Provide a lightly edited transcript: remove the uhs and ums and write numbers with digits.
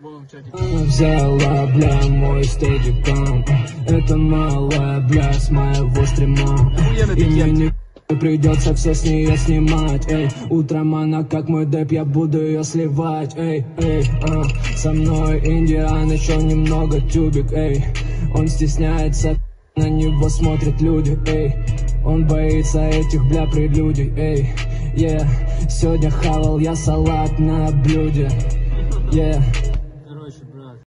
Она взяла, бля, мой стедикам. Это малая, бля, с моего стрима. И мне придется все с нее снимать, эй. Утром она как мой деп, я буду ее сливать, эй, эй, Со мной Индиан, еще немного тюбик, эй. Он стесняется, на него смотрят люди, эй. Он боится этих, бля, прелюдий, эй, yeah. Сегодня хавал я салат на блюде, yeah.